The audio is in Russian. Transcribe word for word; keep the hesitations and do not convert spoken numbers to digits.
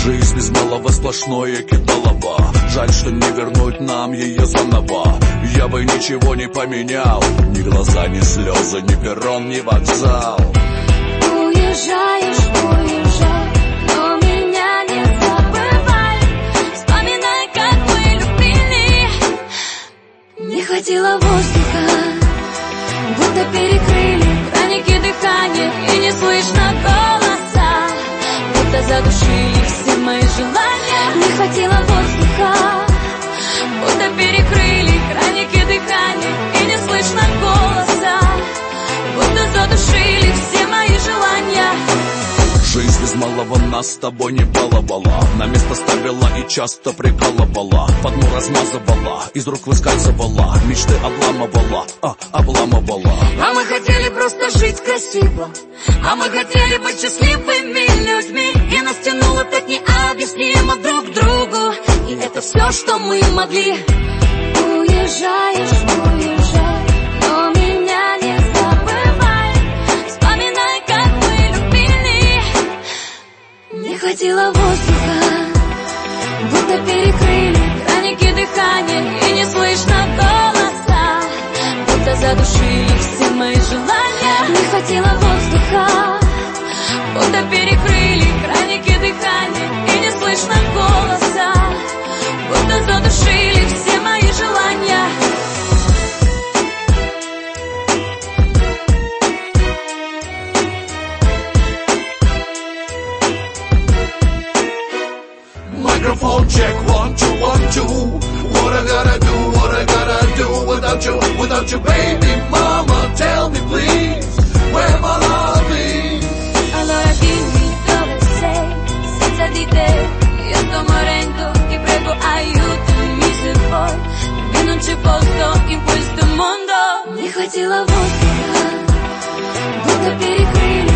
Жизнь без малого сплошное кидалово. Жаль, что не вернуть нам ее заново. Я бы ничего не поменял. Ни глаза, ни слезы, ни перрон, ни вокзал. Уезжаешь, уезжай, но меня не забывай. Вспоминай, как мы любили. Не хватило воздуха, будто перекрыли граники дыхания, и не слышно голоса, будто задушили все мои желания. Не хватило воздуха, будто перекрыли граники дыхания, и не слышно голоса, будто задушили все мои желания. Жизнь без малого нас с тобой не баловала, на место ставила и часто прикалывала, по дну размазывала, из рук выскальзывала, мечты обламывала, а, обламывала. А мы хотели просто жить красиво, а мы хотели быть счастливыми людьми, и нас тянуло так необъяснимо друг к другу, и это все, что мы могли. Уезжаешь, уезжай, но меня не забывай. Вспоминай, как мы любили. Не хватило воздуха, будто перекрыли граники дыхания, и не слышно голоса, будто задушили все мои желания. Не хватило воздуха, будто перекрыли граники дыхания, и не слышно голоса, будто задушили все мои желания. Microphone check, one, two, one, two. What I gotta do, what I gotta do without you, without you, baby mama, tell me please, where my love is. Allora dimmi dove sei, senza di te io sto morendo, ti prego aiutami se vuoi, perché non c'è posto in questo mondo. Не хватило воздуха, будто перекрыли